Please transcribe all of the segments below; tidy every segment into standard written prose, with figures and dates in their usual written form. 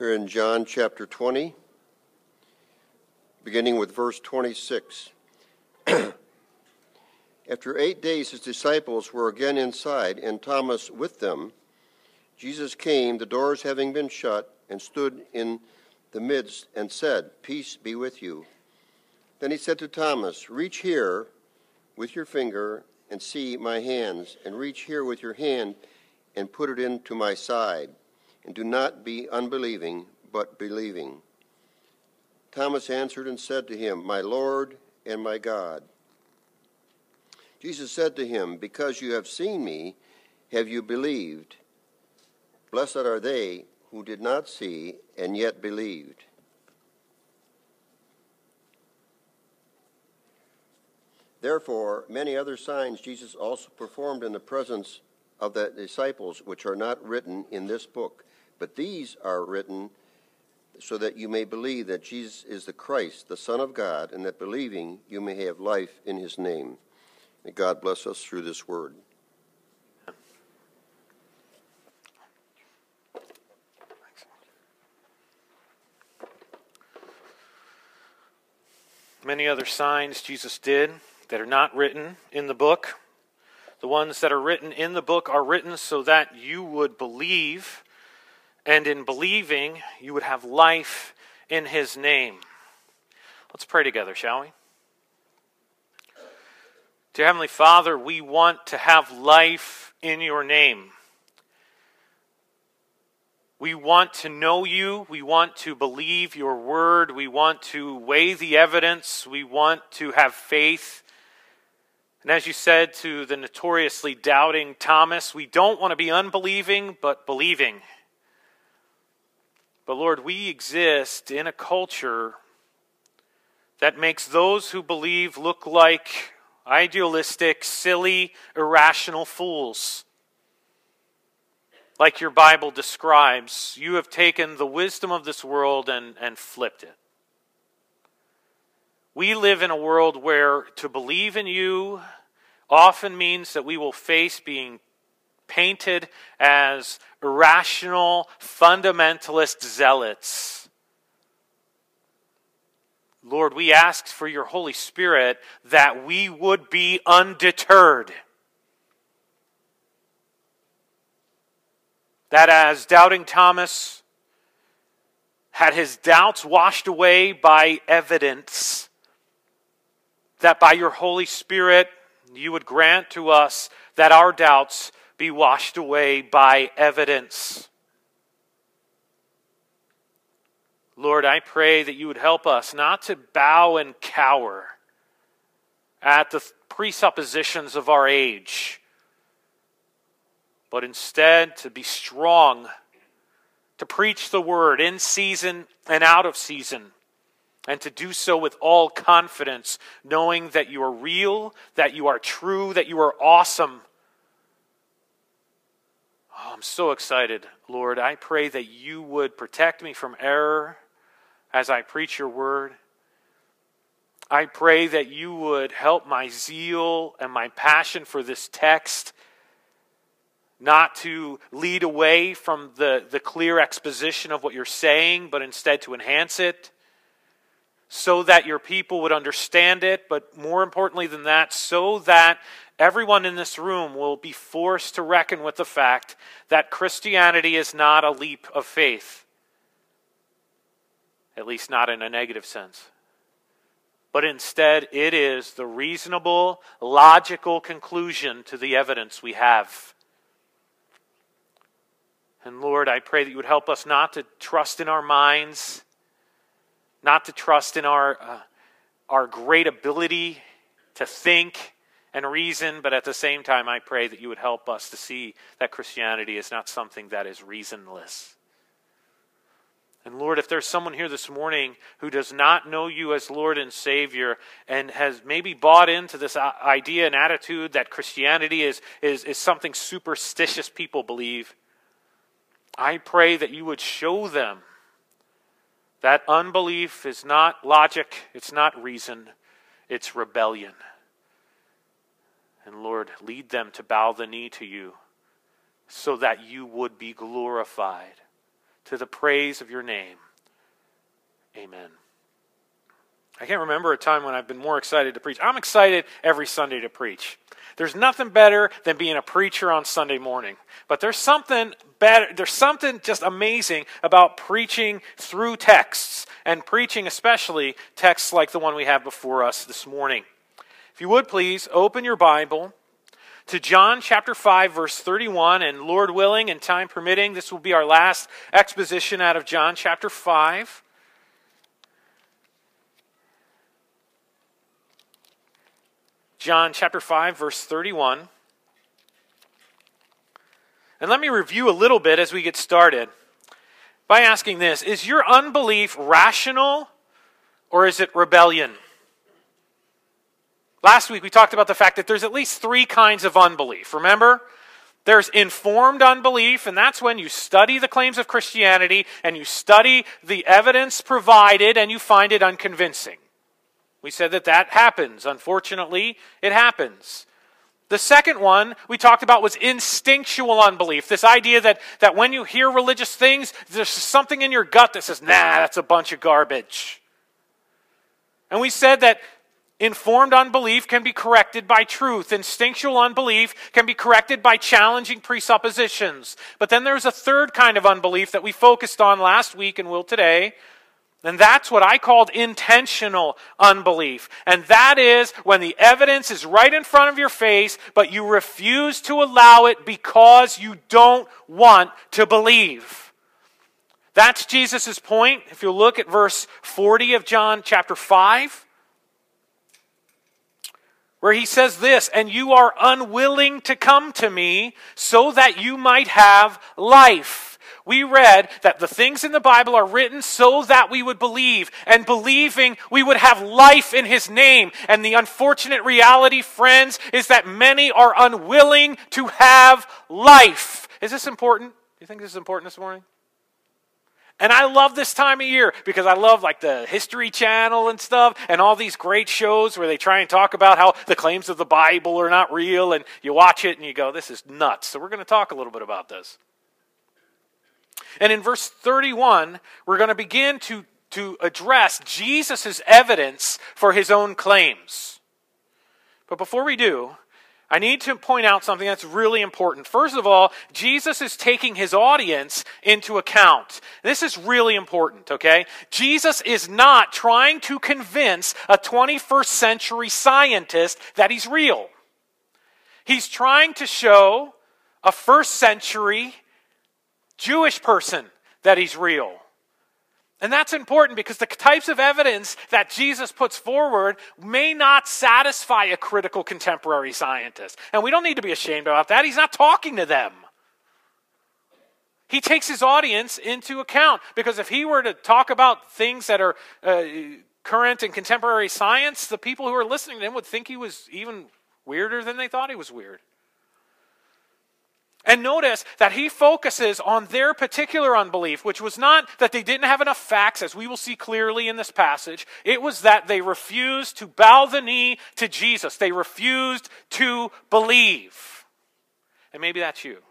Here in John chapter 20, beginning with verse 26. After 8 days his disciples were again inside, and Thomas with them. Jesus came, the doors having been shut, and stood in the midst and said, "Peace be with you." Then he said to Thomas, "Reach here with your finger and see my hands, and reach here with your hand and put it into my side. And do not be unbelieving, but believing." Thomas answered and said to him, "My Lord and my God." Jesus said to him, "Because you have seen me, have you believed? Blessed are they who did not see and yet believed." Therefore, many other signs Jesus also performed in the presence of the disciples, which are not written in this book. But these are written so that you may believe that Jesus is the Christ, the Son of God, and that believing you may have life in his name. May God bless us through this word. Many other signs Jesus did that are not written in the book. The ones that are written in the book are written so that you would believe, and in believing, you would have life in his name. Let's pray together, shall we? Dear Heavenly Father, we want to have life in your name. We want to know you. We want to believe your word. We want to weigh the evidence. We want to have faith. And as you said to the notoriously doubting Thomas, we don't want to be unbelieving, but believing. But Lord, we exist in a culture that makes those who believe look like idealistic, silly, irrational fools. Like your Bible describes, you have taken the wisdom of this world and flipped it. We live in a world where to believe in you often means that we will face being painted as irrational, fundamentalist zealots. Lord, we ask for your Holy Spirit that we would be undeterred. That as doubting Thomas had his doubts washed away by evidence, that by your Holy Spirit you would grant to us that our doubts be washed away by evidence. Lord, I pray that you would help us not to bow and cower at the presuppositions of our age, but instead to be strong, to preach the word in season and out of season, and to do so with all confidence, knowing that you are real, that you are true, that you are awesome. Oh, I'm so excited, Lord. I pray that you would protect me from error as I preach your word. I pray that you would help my zeal and my passion for this text not to lead away from the clear exposition of what you're saying, but instead to enhance it, so that your people would understand it, but more importantly than that, so that everyone in this room will be forced to reckon with the fact that Christianity is not a leap of faith, at least not in a negative sense. But instead, it is the reasonable, logical conclusion to the evidence we have. And Lord, I pray that you would help us not to trust in our minds, not to trust in our great ability to think and reason, but at the same time, I pray that you would help us to see that Christianity is not something that is reasonless. And Lord, if there's someone here this morning who does not know you as Lord and Savior and has maybe bought into this idea and attitude that Christianity is something superstitious people believe, I pray that you would show them that unbelief is not logic, it's not reason, it's rebellion. And Lord, lead them to bow the knee to you so that you would be glorified, to the praise of your name. Amen. I can't remember a time when I've been more excited to preach. I'm excited every Sunday to preach. There's nothing better than being a preacher on Sunday morning. But there's something better, there's something just amazing about preaching through texts, and preaching especially texts like the one we have before us this morning. If you would please, open your Bible to John chapter 5, verse 31, and Lord willing and time permitting, this will be our last exposition out of John chapter 5. John chapter 5, verse 31. And let me review a little bit as we get started by asking this: is your unbelief rational or is it rebellion? Last week we talked about the fact that there's at least three kinds of unbelief. Remember? There's informed unbelief, and that's when you study the claims of Christianity and you study the evidence provided and you find it unconvincing. We said that happens. Unfortunately, it happens. The second one we talked about was instinctual unbelief. This idea that when you hear religious things, there's something in your gut that says, nah, that's a bunch of garbage. And we said that informed unbelief can be corrected by truth. Instinctual unbelief can be corrected by challenging presuppositions. But then there's a third kind of unbelief that we focused on last week and will today. And that's what I called intentional unbelief. And that is when the evidence is right in front of your face, but you refuse to allow it because you don't want to believe. That's Jesus' point. If you look at verse 40 of John chapter 5, where he says this, "And you are unwilling to come to me so that you might have life." We read that the things in the Bible are written so that we would believe, and believing we would have life in his name. And the unfortunate reality, friends, is that many are unwilling to have life. Is this important? Do you think this is important this morning? And I love this time of year because I love like the History Channel and stuff and all these great shows where they try and talk about how the claims of the Bible are not real, and you watch it and you go, this is nuts. So we're going to talk a little bit about this. And in verse 31, we're going to begin to address Jesus' evidence for his own claims. But before we do, I need to point out something that's really important. First of all, Jesus is taking his audience into account. This is really important, okay? Jesus is not trying to convince a 21st century scientist that he's real. He's trying to show a first century Jewish person that he's real. And that's important because the types of evidence that Jesus puts forward may not satisfy a critical contemporary scientist. And we don't need to be ashamed about that. He's not talking to them. He takes his audience into account, because if he were to talk about things that are current and contemporary science, the people who are listening to him would think he was even weirder than they thought he was weird. And notice that he focuses on their particular unbelief, which was not that they didn't have enough facts, as we will see clearly in this passage. It was that they refused to bow the knee to Jesus. They refused to believe. And maybe that's you.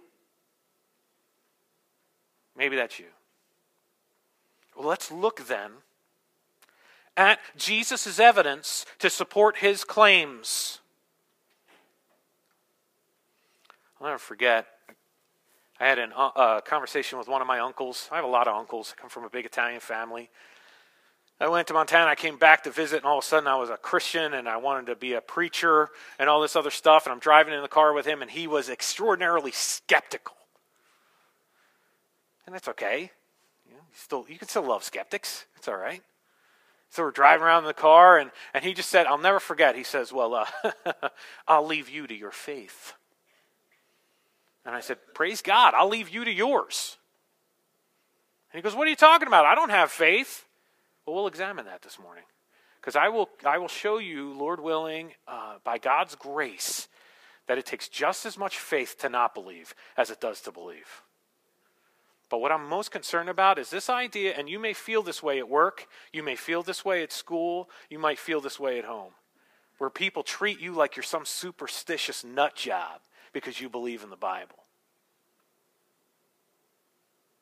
Maybe that's you. Well, let's look then at Jesus' evidence to support his claims. I'll never forget, I had a conversation with one of my uncles. I have a lot of uncles. I come from a big Italian family. I went to Montana. I came back to visit, and all of a sudden I was a Christian, and I wanted to be a preacher and all this other stuff. And I'm driving in the car with him, and he was extraordinarily skeptical. And that's okay. You can still love skeptics. It's all right. So we're driving around in the car, and he just said, I'll never forget. He says, well, I'll leave you to your faith. And I said, praise God, I'll leave you to yours. And he goes, what are you talking about? I don't have faith. Well, we'll examine that this morning. Because I will show you, Lord willing, by God's grace, that it takes just as much faith to not believe as it does to believe. But what I'm most concerned about is this idea, and you may feel this way at work, you may feel this way at school, you might feel this way at home, where people treat you like you're some superstitious nut job because you believe in the Bible.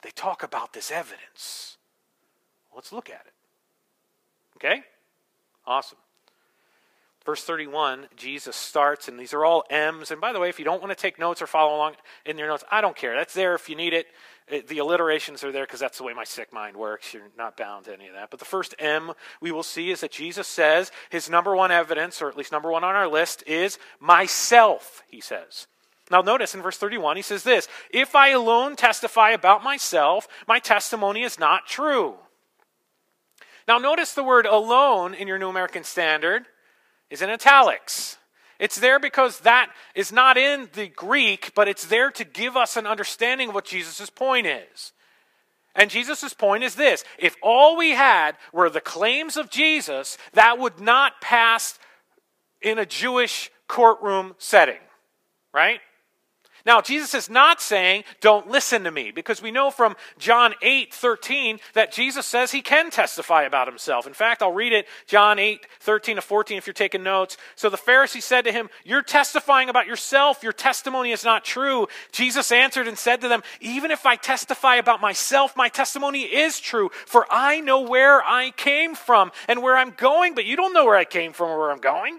they talk about this evidence. Let's look at it. Okay? Awesome. Verse 31, Jesus starts, and these are all M's. And by the way, if you don't want to take notes or follow along in your notes, I don't care. That's there if you need it. The alliterations are there because that's the way my sick mind works. You're not bound to any of that. But the first M we will see is that Jesus says his number one evidence, or at least number one on our list, is myself, he says. Now notice in verse 31, he says this, if I alone testify about myself, my testimony is not true. Now notice the word alone in your New American Standard is in italics. It's there because that is not in the Greek, but it's there to give us an understanding of what Jesus' point is. And Jesus' point is this: if all we had were the claims of Jesus, that would not pass in a Jewish courtroom setting, right? Now, Jesus is not saying, don't listen to me, because we know from John 8:13 that Jesus says he can testify about himself. In fact, I'll read it, John 8:13-14, if you're taking notes. So the Pharisee said to him, you're testifying about yourself. Your testimony is not true. Jesus answered and said to them, even if I testify about myself, my testimony is true, for I know where I came from and where I'm going, but you don't know where I came from or where I'm going.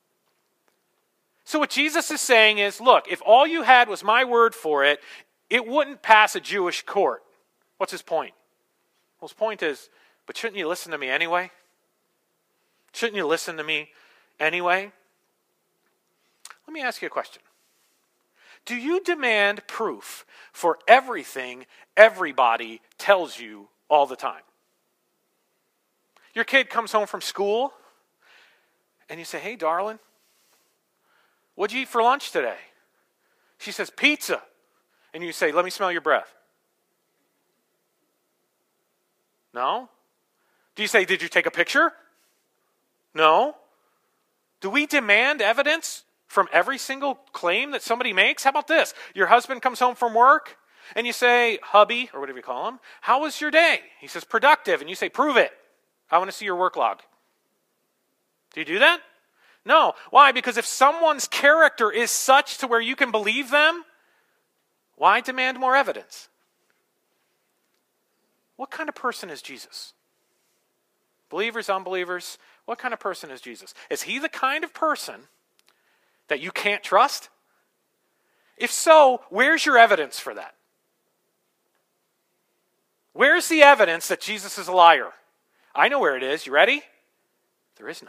So what Jesus is saying is, look, if all you had was my word for it, it wouldn't pass a Jewish court. What's his point? Well, his point is, but shouldn't you listen to me anyway? Shouldn't you listen to me anyway? Let me ask you a question. Do you demand proof for everything everybody tells you all the time? Your kid comes home from school, and you say, hey, darling, what'd you eat for lunch today? She says, pizza. And you say, let me smell your breath. No? Do you say, did you take a picture? No. Do we demand evidence from every single claim that somebody makes? How about this? Your husband comes home from work, and you say, hubby, or whatever you call him, how was your day? He says, productive. And you say, prove it. I want to see your work log. Do you do that? No. Why? Because if someone's character is such to where you can believe them, why demand more evidence? What kind of person is Jesus? Believers, unbelievers, what kind of person is Jesus? Is he the kind of person that you can't trust? If so, where's your evidence for that? Where's the evidence that Jesus is a liar? I know where it is. You ready? There is none.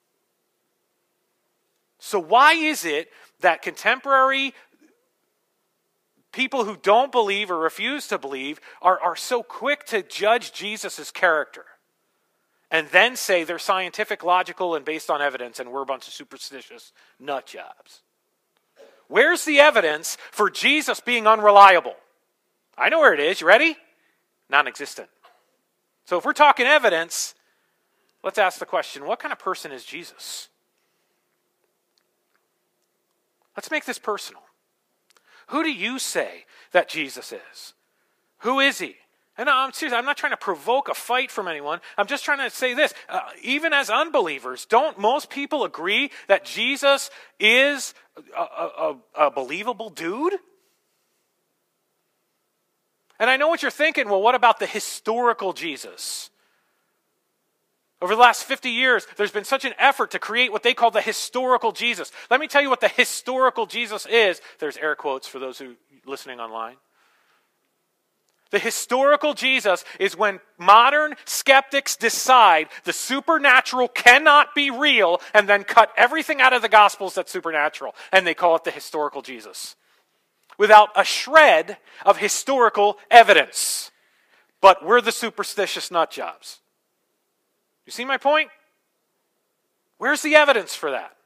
So why is it that contemporary people who don't believe or refuse to believe are so quick to judge Jesus' character and then say they're scientific, logical, and based on evidence, and we're a bunch of superstitious nut jobs? Where's the evidence for Jesus being unreliable? I know where it is. You ready? Non-existent. So if we're talking evidence, let's ask the question, what kind of person is Jesus? Let's make this personal. Who do you say that Jesus is? Who is he? And I'm serious, I'm not trying to provoke a fight from anyone. I'm just trying to say this. Even as unbelievers, don't most people agree that Jesus is a believable dude? And I know what you're thinking. Well, what about the historical Jesus? Over the last 50 years, there's been such an effort to create what they call the historical Jesus. Let me tell you what the historical Jesus is. There's air quotes for those who are listening online. The historical Jesus is when modern skeptics decide the supernatural cannot be real and then cut everything out of the Gospels that's supernatural. And they call it the historical Jesus. Without a shred of historical evidence. But we're the superstitious nut jobs. You see my point? Where's the evidence for that?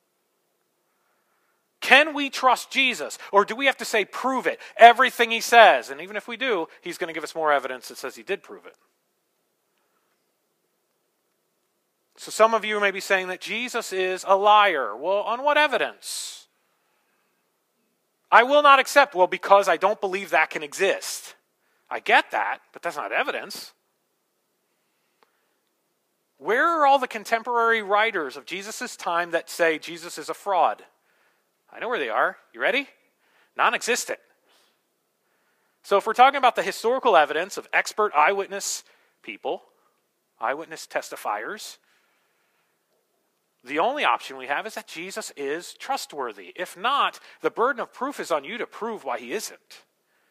Can we trust Jesus? Or do we have to say, prove it? Everything he says. And even if we do, he's going to give us more evidence that says he did prove it. So some of you may be saying that Jesus is a liar. Well, on what evidence? I will not accept. Well, because I don't believe that can exist. I get that, but that's not evidence. Where are all the contemporary writers of Jesus' time that say Jesus is a fraud? I know where they are. You ready? Non-existent. So if we're talking about the historical evidence of expert eyewitness people, eyewitness testifiers, the only option we have is that Jesus is trustworthy. If not, the burden of proof is on you to prove why he isn't.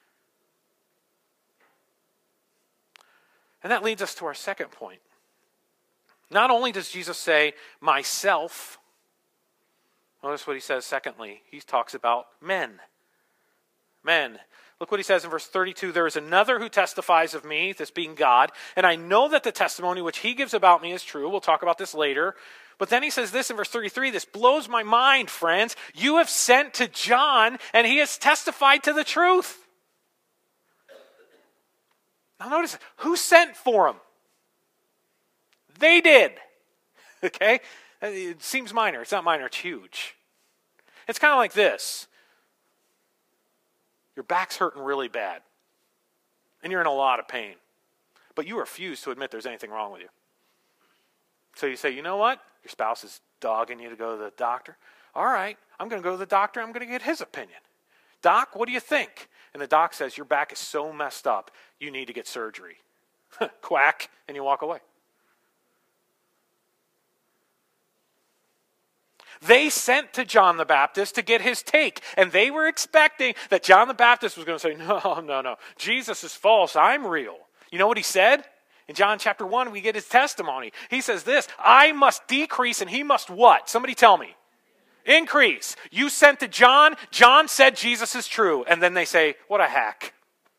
And that leads us to our second point. Not only does Jesus say, myself, notice what he says secondly. He talks about men. Men. Look what he says in verse 32. There is another who testifies of me, this being God, and I know that the testimony which he gives about me is true. We'll talk about this later. But then he says this in verse 33. This blows my mind, friends. You have sent to John, and he has testified to the truth. Now notice, who sent for him? They did. Okay? It seems minor. It's not minor. It's huge. It's kind of like this. Your back's hurting really bad. And you're in a lot of pain. But you refuse to admit there's anything wrong with you. So you say, you know what? Your spouse is dogging you to go to the doctor. All right, I'm going to go to the doctor. I'm going to get his opinion. Doc, what do you think? And the doc says, your back is so messed up, you need to get surgery. Quack, and you walk away. They sent to John the Baptist to get his take, and they were expecting that John the Baptist was going to say, no, Jesus is false, I'm real. You know what he said? In John chapter 1, we get his testimony. He says this, I must decrease and he must what? Somebody tell me. Increase. You sent to John, John said Jesus is true. And then they say, what a hack.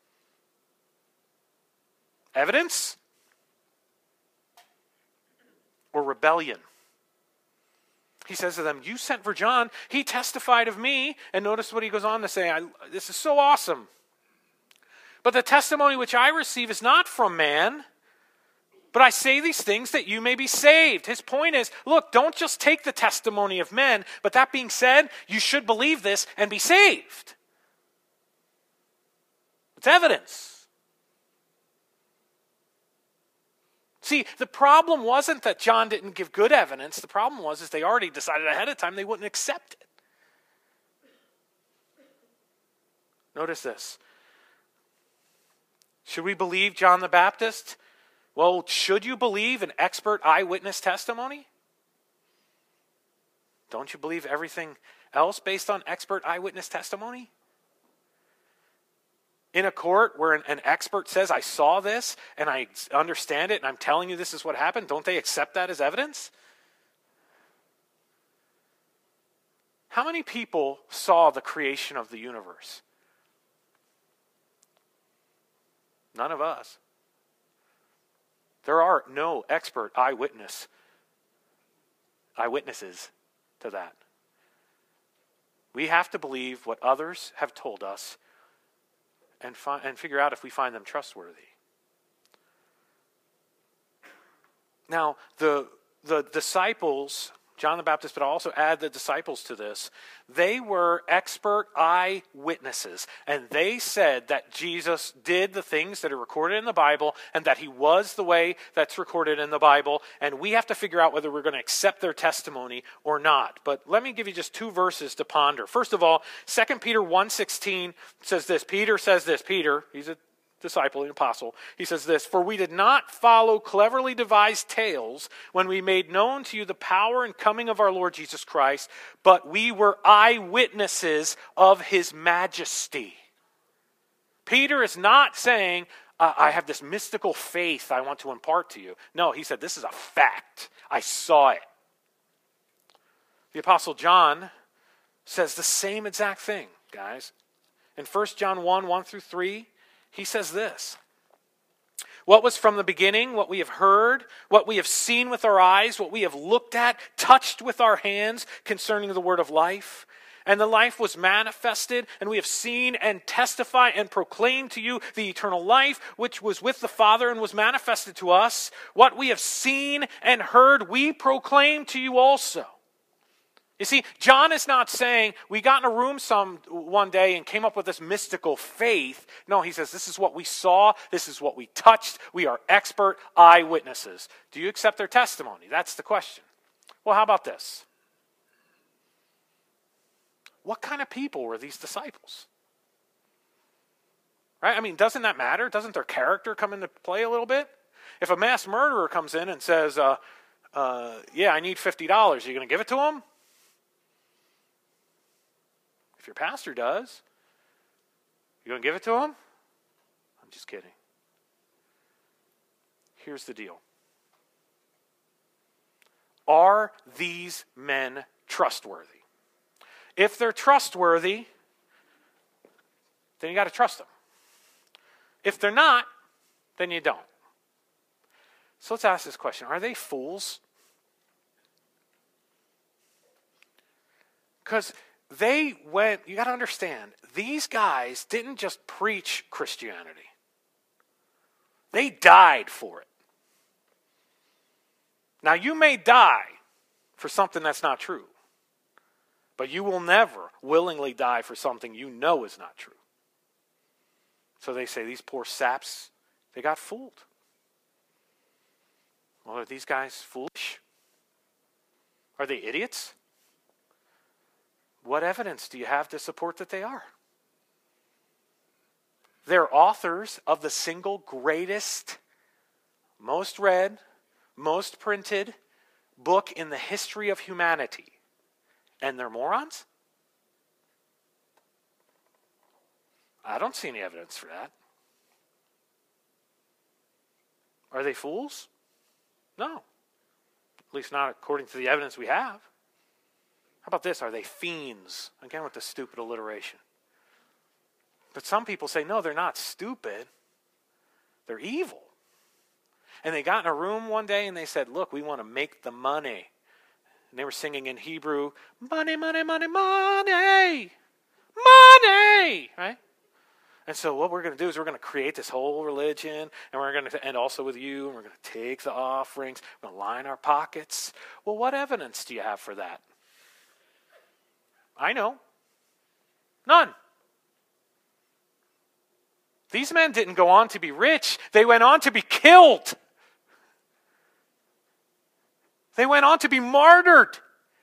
Evidence? Or rebellion? He says to them, you sent for John, he testified of me. And notice what he goes on to say, this is so awesome. But the testimony which I receive is not from man, but I say these things that you may be saved. His point is, look, don't just take the testimony of men, but that being said, you should believe this and be saved. It's evidence. See, the problem wasn't that John didn't give good evidence. The problem was is they already decided ahead of time they wouldn't accept it. Notice this. Should we believe John the Baptist? Well, should you believe an expert eyewitness testimony? Don't you believe everything else based on expert eyewitness testimony? In a court where an expert says, I saw this and I understand it and I'm telling you this is what happened, don't they accept that as evidence? How many people saw the creation of the universe? None of us. There are no expert eyewitnesses to that. We have to believe what others have told us and figure out if we find them trustworthy. Now, the disciples, John the Baptist, but I'll also add the disciples to this, they were expert eyewitnesses. And they said that Jesus did the things that are recorded in the Bible and that he was the way that's recorded in the Bible. And we have to figure out whether we're going to accept their testimony or not. But let me give you just two verses to ponder. First of all, 2 Peter 1:16 says this. Peter says this. Peter, he's a disciple, an apostle, he says this, for we did not follow cleverly devised tales when we made known to you the power and coming of our Lord Jesus Christ, but we were eyewitnesses of his majesty. Peter is not saying, I have this mystical faith I want to impart to you. No, he said, this is a fact. I saw it. The apostle John says the same exact thing, guys. In 1 John 1:1-3, he says this, what was from the beginning, what we have heard, what we have seen with our eyes, what we have looked at, touched with our hands concerning the word of life. And the life was manifested, and we have seen and testify and proclaim to you the eternal life, which was with the Father and was manifested to us. What we have seen and heard, we proclaim to you also. You see, John is not saying, we got in a room one day and came up with this mystical faith. No, he says, this is what we saw, this is what we touched, we are expert eyewitnesses. Do you accept their testimony? That's the question. Well, how about this? What kind of people were these disciples? Right? I mean, doesn't that matter? Doesn't their character come into play a little bit? If a mass murderer comes in and says, yeah, I need $50, are you going to give it to him? If your pastor does, you going to give it to him? I'm just kidding. Here's the deal. Are these men trustworthy? If they're trustworthy, then you got to trust them. If they're not, then you don't. So let's ask this question. Are they fools? Because you got to understand, these guys didn't just preach Christianity. They died for it. Now, you may die for something that's not true, but you will never willingly die for something you know is not true. So they say, these poor saps, they got fooled. Well, are these guys foolish? Are they idiots? What evidence do you have to support that they are? They're authors of the single greatest, most read, most printed book in the history of humanity. And they're morons? I don't see any evidence for that. Are they fools? No. At least not according to the evidence we have. How about this? Are they fiends? Again, with the stupid alliteration. But some people say, no, they're not stupid. They're evil. And they got in a room one day and they said, look, we want to make the money. And they were singing in Hebrew, money, money, money, money, money, right? And so what we're going to do is we're going to create this whole religion, and we're going to end also with you, and we're going to take the offerings, we're going to line our pockets. Well, what evidence do you have for that? I know. None. These men didn't go on to be rich. They went on to be killed. They went on to be martyred.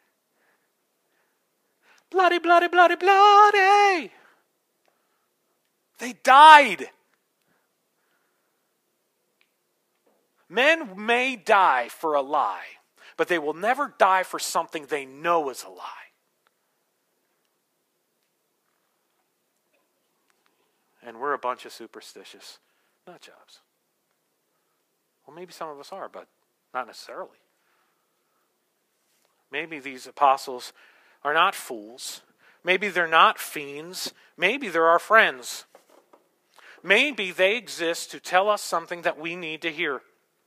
Bloody, bloody, bloody, bloody. They died. Men may die for a lie, but they will never die for something they know is a lie. And we're a bunch of superstitious nut jobs. Well, maybe some of us are, but not necessarily. Maybe these apostles are not fools. Maybe they're not fiends. Maybe they're our friends. Maybe they exist to tell us something that we need to hear.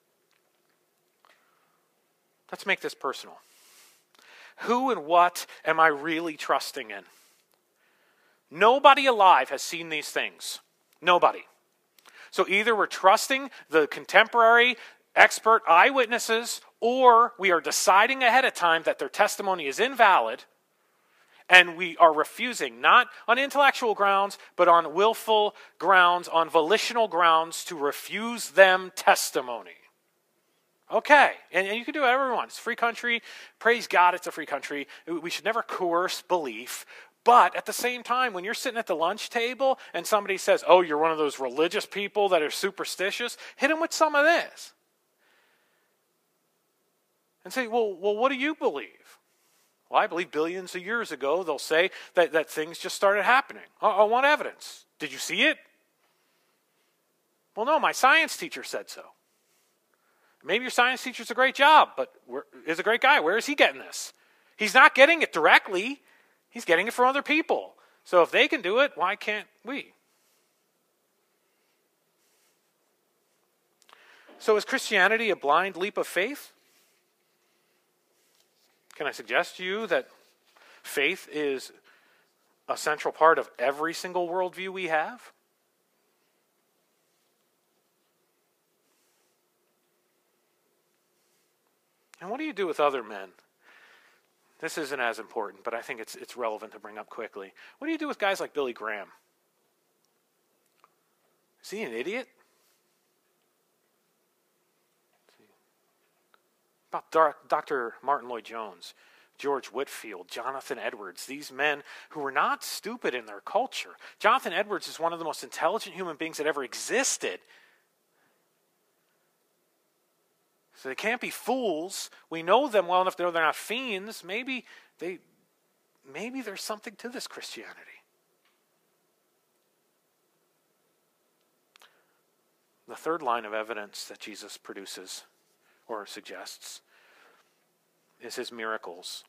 Let's make this personal. Who and what am I really trusting in? Nobody alive has seen these things. Nobody. So either we're trusting the contemporary expert eyewitnesses, or we are deciding ahead of time that their testimony is invalid, and we are refusing, not on intellectual grounds, but on willful grounds, on volitional grounds, to refuse them testimony. Okay, and you can do whatever you want. It's a free country. Praise God, it's a free country. We should never coerce belief. But at the same time, when you're sitting at the lunch table and somebody says, oh, you're one of those religious people that are superstitious, hit them with some of this. And say, well, what do you believe? Well, I believe billions of years ago, they'll say that things just started happening. I want evidence. Did you see it? Well, no, my science teacher said so. Maybe your science teacher's a great job, but is a great guy. Where is he getting this? He's not getting it directly. He's getting it from other people. So if they can do it, why can't we? So is Christianity a blind leap of faith? Can I suggest to you that faith is a central part of every single worldview we have? And what do you do with other men? This isn't as important, but I think it's relevant to bring up quickly. What do you do with guys like Billy Graham? Is he an idiot? About Dr. Martin Lloyd-Jones. George Whitefield, Jonathan Edwards, these men who were not stupid in their culture. Jonathan Edwards is one of the most intelligent human beings that ever existed. So they can't be fools. We know them well enough to know they're not fiends. Maybe there's something to this Christianity. The third line of evidence that Jesus produces or suggests is his miracles.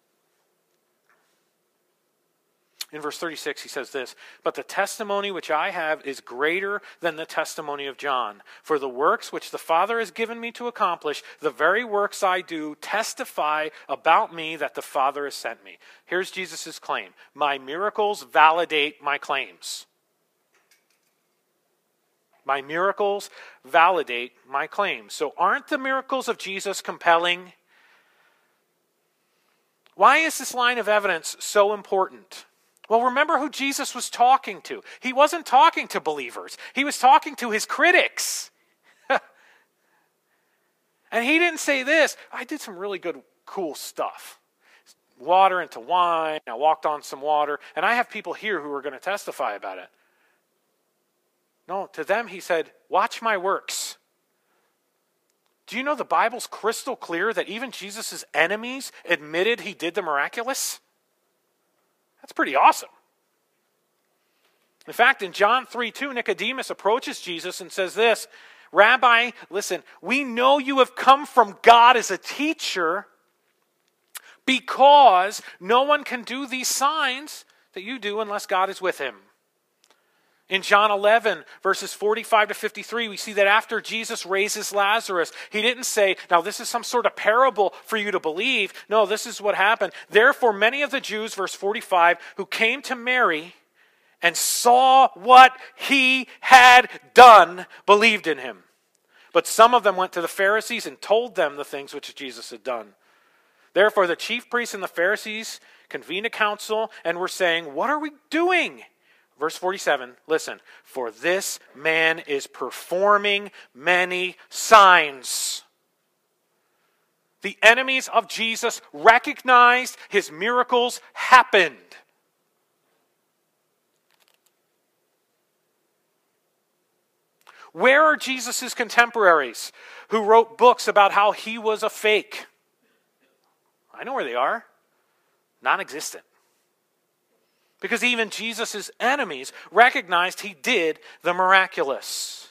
In verse 36, he says this, "But the testimony which I have is greater than the testimony of John. For the works which the Father has given me to accomplish, the very works I do, testify about me that the Father has sent me." Here's Jesus' claim. My miracles validate my claims. My miracles validate my claims. So aren't the miracles of Jesus compelling? Why is this line of evidence so important? Well, remember who Jesus was talking to. He wasn't talking to believers. He was talking to his critics. And he didn't say this, I did some really good, cool stuff. Water into wine, I walked on some water, and I have people here who are going to testify about it. No, to them he said, watch my works. Do you know the Bible's crystal clear that even Jesus' enemies admitted he did the miraculous? That's pretty awesome. In fact, in John 3:2, Nicodemus approaches Jesus and says this, Rabbi, listen, we know you have come from God as a teacher because no one can do these signs that you do unless God is with him. In John 11, verses 45 to 53, we see that after Jesus raises Lazarus, he didn't say, now this is some sort of parable for you to believe. No, this is what happened. Therefore, many of the Jews, verse 45, who came to Mary and saw what he had done, believed in him. But some of them went to the Pharisees and told them the things which Jesus had done. Therefore, the chief priests and the Pharisees convened a council and were saying, what are we doing? Verse 47, listen, for this man is performing many signs. The enemies of Jesus recognized his miracles happened. Where are Jesus' contemporaries who wrote books about how he was a fake? I know where they are. Non-existent. Because even Jesus' enemies recognized he did the miraculous.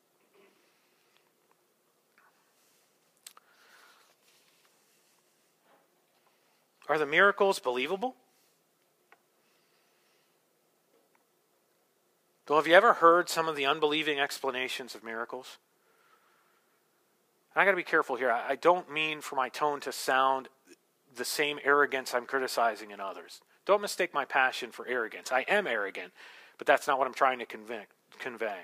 Are the miracles believable? Though, have you ever heard some of the unbelieving explanations of miracles? And I got to be careful here. I don't mean for my tone to sound the same arrogance I'm criticizing in others. Don't mistake my passion for arrogance. I am arrogant, but that's not what I'm trying to convey.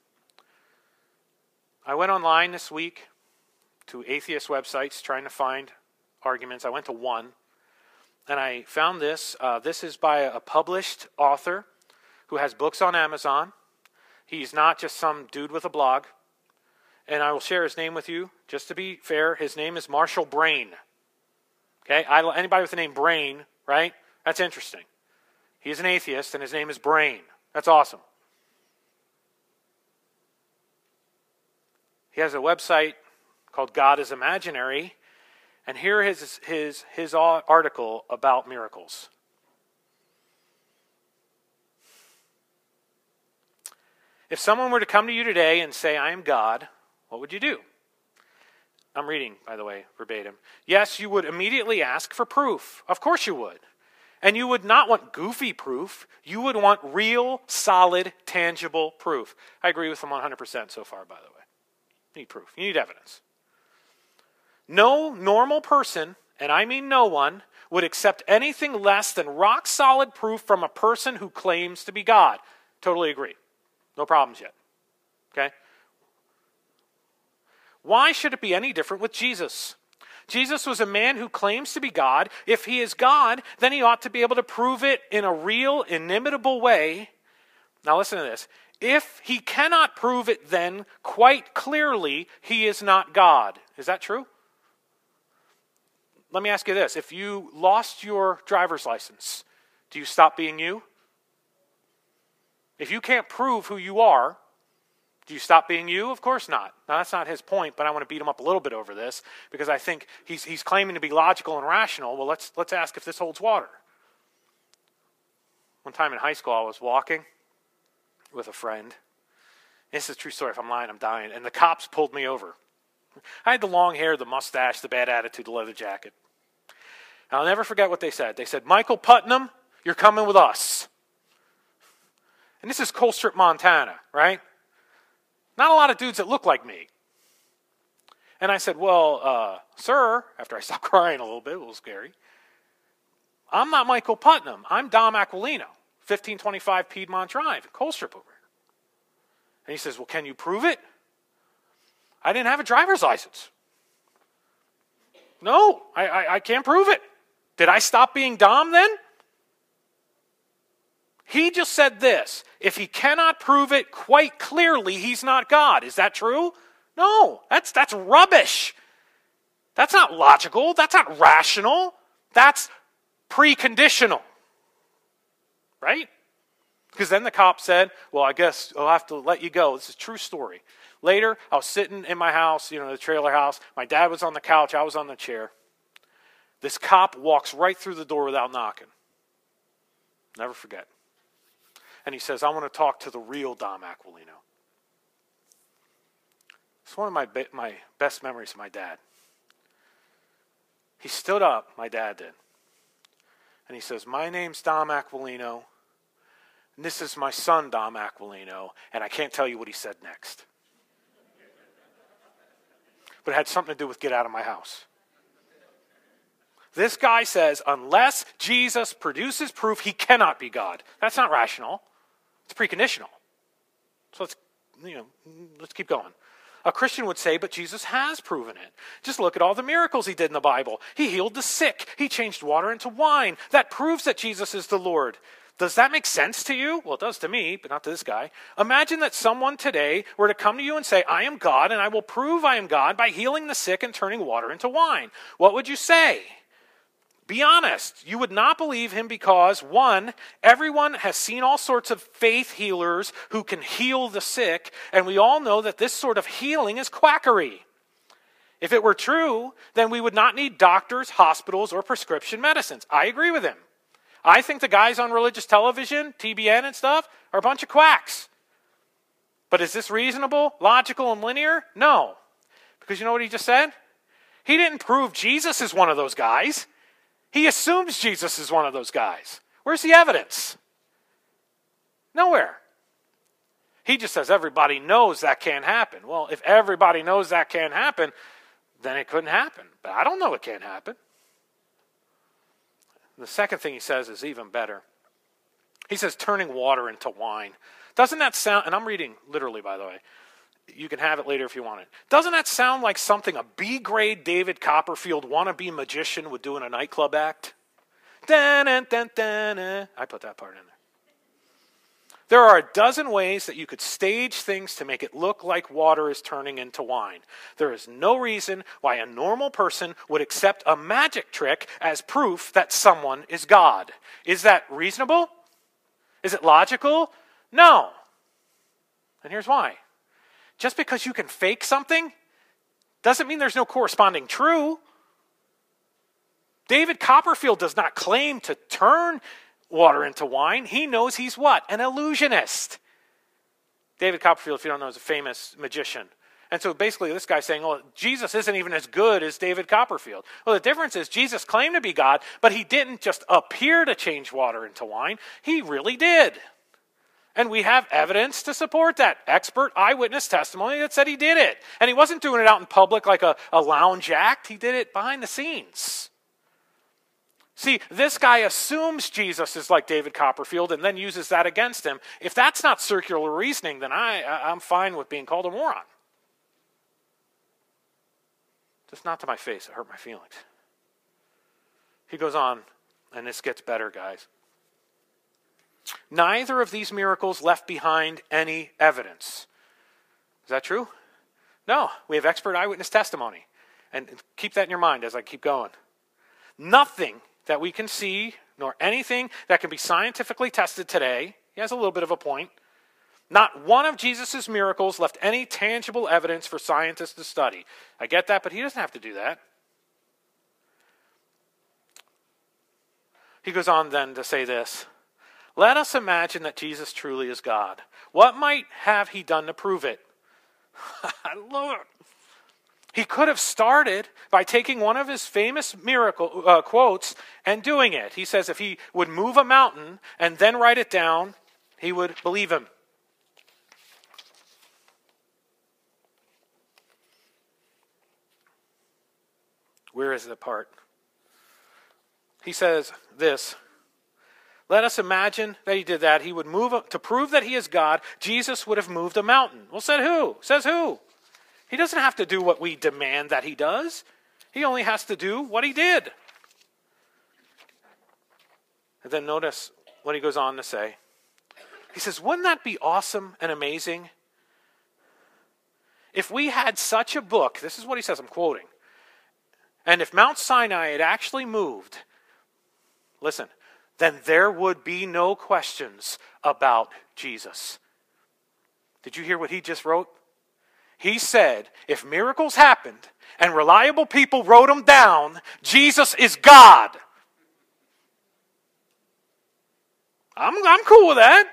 I went online this week to atheist websites trying to find arguments. I went to one, and I found this. This is by a published author who has books on Amazon. He's not just some dude with a blog. And I will share his name with you. Just to be fair, his name is Marshall Brain. Okay, anybody with the name Brain, right? That's interesting. He's an atheist, and his name is Brain. That's awesome. He has a website called God is Imaginary, and here is his article about miracles. If someone were to come to you today and say, I am God, what would you do? I'm reading, by the way, verbatim. Yes, you would immediately ask for proof. Of course you would. And you would not want goofy proof. You would want real, solid, tangible proof. I agree with him 100% so far, by the way. You need proof. You need evidence. No normal person, and I mean no one, would accept anything less than rock-solid proof from a person who claims to be God. Totally agree. No problems yet. Okay? Why should it be any different with Jesus? Jesus was a man who claims to be God. If he is God, then he ought to be able to prove it in a real, inimitable way. Now listen to this. If he cannot prove it, then quite clearly he is not God. Is that true? let me ask you this. If you lost your driver's license, do you stop being you? If you can't prove who you are, do you stop being you? Of course not. Now, that's not his point, but I want to beat him up a little bit over this because I think he's claiming to be logical and rational. Well, let's ask if this holds water. One time in high school, I was walking with a friend. This is a true story. If I'm lying, I'm dying. And the cops pulled me over. I had the long hair, the mustache, the bad attitude, the leather jacket. And I'll never forget what they said. They said, Michael Putnam, you're coming with us. And this is Colstrip, Montana, right? Not a lot of dudes that look like me. And I said, well, sir, after I stopped crying a little bit, a little scary, I'm not Michael Putnam. I'm Dom Aquilino, 1525 Piedmont Drive, Colstrip over here. And he says, well, can you prove it? I didn't have a driver's license. No, I can't prove it. Did I stop being Dom then? He just said this. If he cannot prove it quite clearly, he's not God. Is that true? No, that's rubbish. That's not logical. That's not rational. That's preconditional. Right? Because then the cop said, well, I guess I'll have to let you go. This is a true story. Later, I was sitting in my house, the trailer house. My dad was on the couch. I was on the chair. This cop walks right through the door without knocking. Never forget. And he says, I want to talk to the real Dom Aquilino. It's one of my best memories of my dad. He stood up, my dad did. And he says, my name's Dom Aquilino. And this is my son, Dom Aquilino. And I can't tell you what he said next. But it had something to do with get out of my house. This guy says, unless Jesus produces proof, he cannot be God. That's not rational. It's preconditional. So let's keep going. A Christian would say, but Jesus has proven it. Just look at all the miracles he did in the Bible. He healed the sick. He changed water into wine. That proves that Jesus is the Lord. Does that make sense to you? Well, it does to me, but not to this guy. Imagine that someone today were to come to you and say, I am God, and I will prove I am God by healing the sick and turning water into wine. What would you say? Be honest. You would not believe him because, one, everyone has seen all sorts of faith healers who can heal the sick, and we all know that this sort of healing is quackery. If it were true, then we would not need doctors, hospitals, or prescription medicines. I agree with him. I think the guys on religious television, TBN and stuff, are a bunch of quacks. But is this reasonable, logical, and linear? No. Because you know what he just said? He didn't prove Jesus is one of those guys. He assumes Jesus is one of those guys. Where's the evidence? Nowhere. He just says everybody knows that can't happen. Well, if everybody knows that can't happen, then it couldn't happen. But I don't know it can't happen. The second thing he says is even better. He says turning water into wine. Doesn't that sound, and I'm reading literally, by the way. You can have it later if you want it. Doesn't that sound like something a B-grade David Copperfield wannabe magician would do in a nightclub act? Da-na-da-da-da. I put that part in there. There are a dozen ways that you could stage things to make it look like water is turning into wine. There is no reason why a normal person would accept a magic trick as proof that someone is God. Is that reasonable? Is it logical? No. And here's why. Just because you can fake something doesn't mean there's no corresponding true. David Copperfield does not claim to turn water into wine. He knows he's what? An illusionist. David Copperfield, if you don't know, is a famous magician. And so basically this guy's saying, well, Jesus isn't even as good as David Copperfield. Well, the difference is Jesus claimed to be God, but he didn't just appear to change water into wine. He really did. And we have evidence to support that. Expert eyewitness testimony that said he did it. And he wasn't doing it out in public like a lounge act. He did it behind the scenes. See, this guy assumes Jesus is like David Copperfield and then uses that against him. If that's not circular reasoning, then I'm fine with being called a moron. Just not to my face. It hurt my feelings. He goes on, and this gets better, guys. Neither of these miracles left behind any evidence. Is that true? No. We have expert eyewitness testimony. And keep that in your mind as I keep going. Nothing that we can see, nor anything that can be scientifically tested today, he has a little bit of a point, not one of Jesus' miracles left any tangible evidence for scientists to study. I get that, but he doesn't have to do that. He goes on then to say this. Let us imagine that Jesus truly is God. What might have he done to prove it? I love it. He could have started by taking one of his famous miracle quotes and doing it. He says if he would move a mountain and then write it down, he would believe him. Where is the part? He says this. Let us imagine that he did that. He would move, to prove that he is God, Jesus would have moved a mountain. Well, said who? Says who? He doesn't have to do what we demand that he does. He only has to do what he did. And then notice what he goes on to say. He says, wouldn't that be awesome and amazing? If we had such a book, this is what he says, I'm quoting, and if Mount Sinai had actually moved, listen, then there would be no questions about Jesus. Did you hear what he just wrote? He said, if miracles happened and reliable people wrote them down, Jesus is God. I'm cool with that.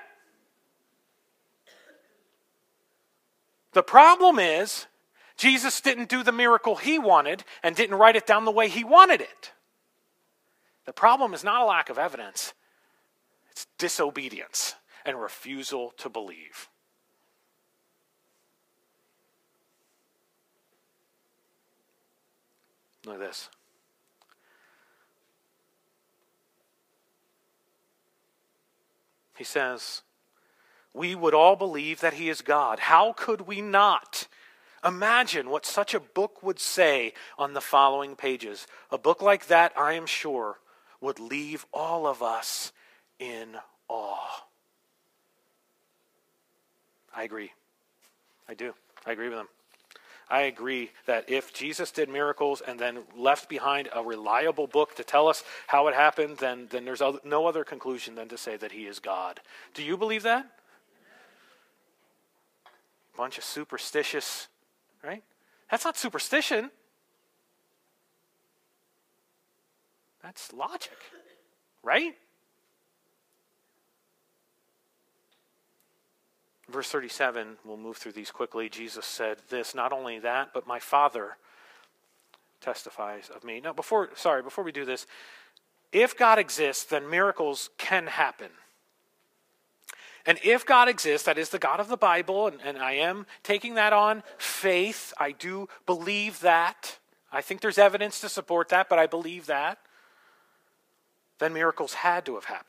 The problem is, Jesus didn't do the miracle he wanted and didn't write it down the way he wanted it. The problem is not a lack of evidence. It's disobedience and refusal to believe. Look at this. He says, we would all believe that he is God. How could we not? Imagine what such a book would say on the following pages. A book like that, I am sure, would leave all of us in awe. I agree. I do. I agree with him. I agree that if Jesus did miracles and then left behind a reliable book to tell us how it happened, then there's no other conclusion than to say that he is God. Do you believe that? Bunch of superstitious, right? That's not superstition. That's logic, right? Verse 37, we'll move through these quickly. Jesus said this, not only that, but my Father testifies of me. Now, before we do this, if God exists, then miracles can happen. And if God exists, that is the God of the Bible, and I am taking that on faith. I do believe that. I think there's evidence to support that, but I believe that. Then miracles had to have happened.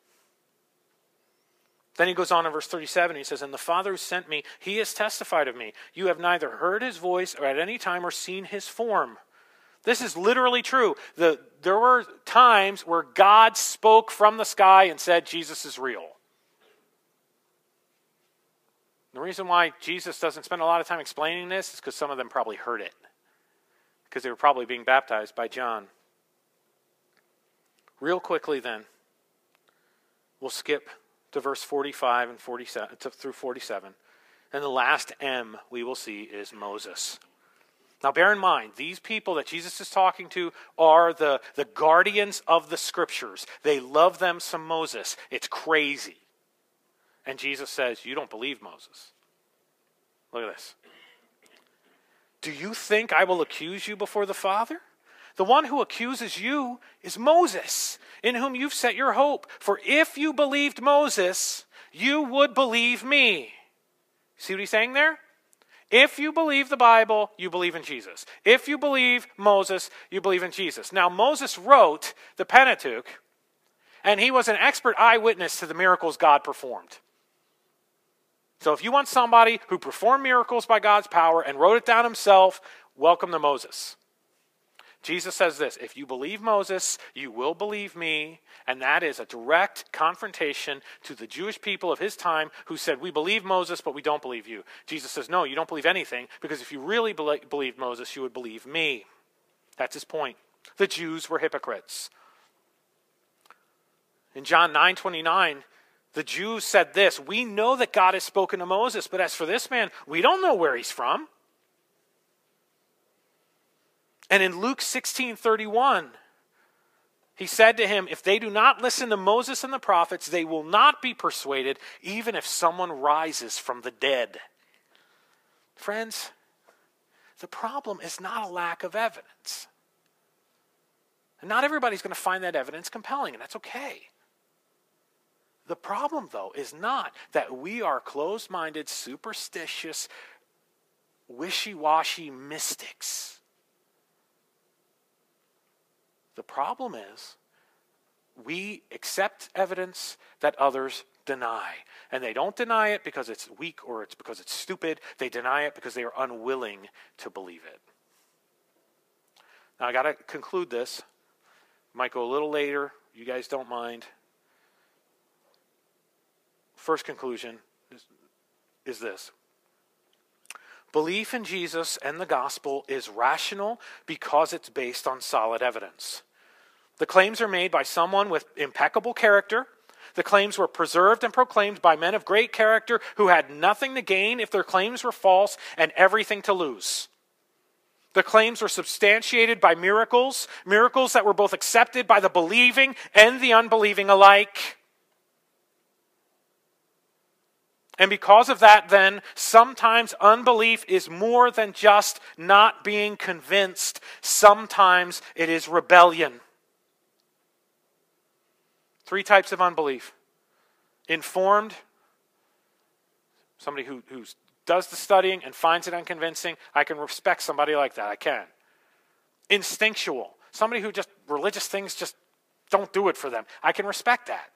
Then he goes on in verse 37, he says, and the Father who sent me, he has testified of me. You have neither heard his voice or at any time or seen his form. This is literally true. There were times where God spoke from the sky and said, Jesus is real. The reason why Jesus doesn't spend a lot of time explaining this is because some of them probably heard it. Because they were probably being baptized by John. Real quickly then, we'll skip to verse 45 and 47 through 47. And the last M we will see is Moses. Now bear in mind, these people that Jesus is talking to are the guardians of the scriptures. They love them some Moses. It's crazy. And Jesus says, you don't believe Moses. Look at this. Do you think I will accuse you before the Father? The one who accuses you is Moses, in whom you've set your hope. For if you believed Moses, you would believe me. See what he's saying there? If you believe the Bible, you believe in Jesus. If you believe Moses, you believe in Jesus. Now, Moses wrote the Pentateuch, and he was an expert eyewitness to the miracles God performed. So if you want somebody who performed miracles by God's power and wrote it down himself, welcome to Moses. Jesus says this, if you believe Moses, you will believe me. And that is a direct confrontation to the Jewish people of his time who said, we believe Moses, but we don't believe you. Jesus says, no, you don't believe anything, because if you really believed Moses, you would believe me. That's his point. The Jews were hypocrites. In John 9:29, the Jews said this, "We know that God has spoken to Moses, but as for this man, we don't know where he's from." And in Luke 16:31, he said to him, "If they do not listen to Moses and the prophets, they will not be persuaded, even if someone rises from the dead." Friends, the problem is not a lack of evidence. And not everybody's going to find that evidence compelling, and that's okay. The problem, though, is not that we are closed-minded, superstitious, wishy-washy mystics. The problem is we accept evidence that others deny. And they don't deny it because it's weak or it's because it's stupid. They deny it because they are unwilling to believe it. Now, I got to conclude this. Might go a little later. You guys don't mind. First conclusion is this. Belief in Jesus and the gospel is rational because it's based on solid evidence. The claims are made by someone with impeccable character. The claims were preserved and proclaimed by men of great character who had nothing to gain if their claims were false and everything to lose. The claims were substantiated by miracles that were both accepted by the believing and the unbelieving alike. And because of that, then, sometimes unbelief is more than just not being convinced. Sometimes it is rebellion. 3 types of unbelief. Informed, somebody who does the studying and finds it unconvincing. I can respect somebody like that. I can. Instinctual, somebody who just, religious things just don't do it for them. I can respect that.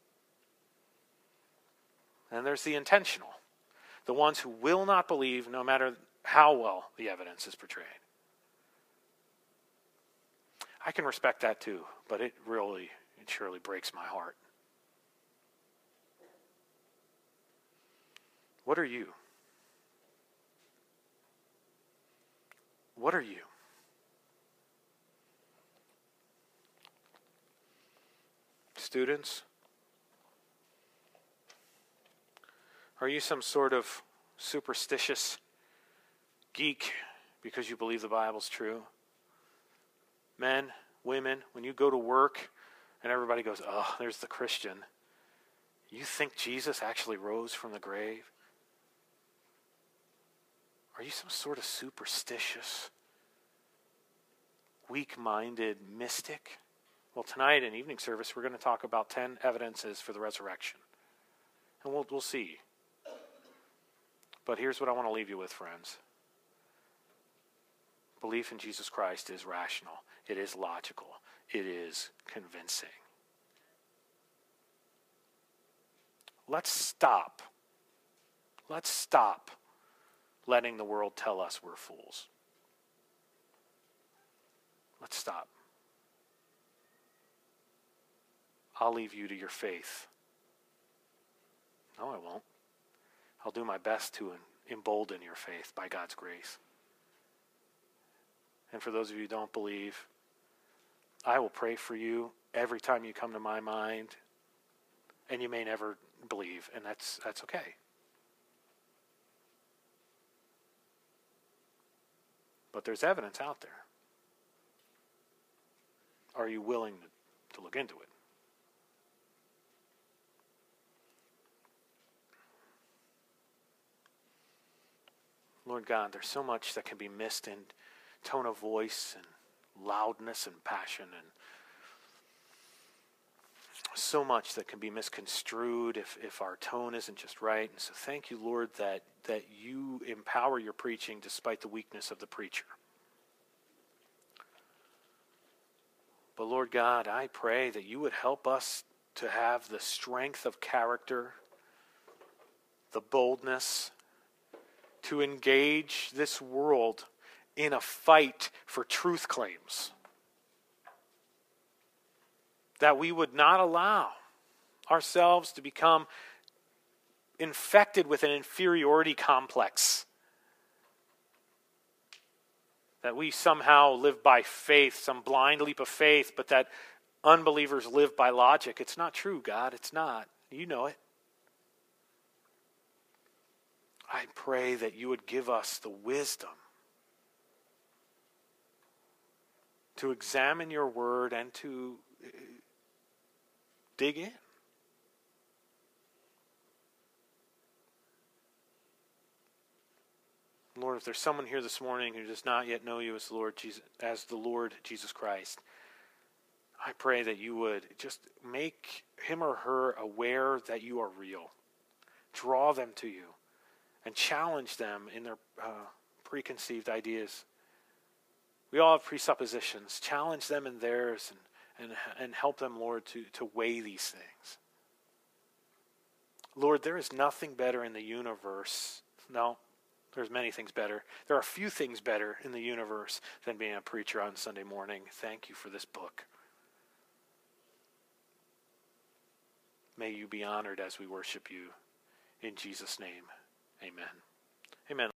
And there's the intentional, the ones who will not believe no matter how well the evidence is portrayed. I can respect that too, but it surely breaks my heart. What are you? What are you? Students? Are you some sort of superstitious geek because you believe the Bible's true? Men, women, when you go to work and everybody goes, "Oh, there's the Christian," you think Jesus actually rose from the grave? Are you some sort of superstitious, weak-minded mystic? Well, tonight in evening service, we're going to talk about 10 evidences for the resurrection. And we'll see. But here's what I want to leave you with, friends. Belief in Jesus Christ is rational. It is logical. It is convincing. Let's stop. Let's stop letting the world tell us we're fools. Let's stop. I'll leave you to your faith. No, I won't. I'll do my best to embolden your faith by God's grace. And for those of you who don't believe, I will pray for you every time you come to my mind, and you may never believe, and that's okay. But there's evidence out there. Are you willing to look into it? Lord God, there's so much that can be missed in tone of voice and loudness and passion, and so much that can be misconstrued if our tone isn't just right. And so thank you, Lord, that you empower your preaching despite the weakness of the preacher. But Lord God, I pray that you would help us to have the strength of character, the boldness to engage this world in a fight for truth claims. That we would not allow ourselves to become infected with an inferiority complex that we somehow live by faith, some blind leap of faith, but that unbelievers live by logic. It's not true, God. It's not. You know it. I pray that you would give us the wisdom to examine your word and to dig in. Lord, if there's someone here this morning who does not yet know you as the Lord Jesus Christ, I pray that you would just make him or her aware that you are real. Draw them to you and challenge them in their preconceived ideas. We all have presuppositions. Challenge them in theirs and help them, Lord, to weigh these things. Lord, there is nothing better in the universe. No, there's many things better. There are few things better in the universe than being a preacher on Sunday morning. Thank you for this book. May you be honored as we worship you. In Jesus' name, amen. Amen.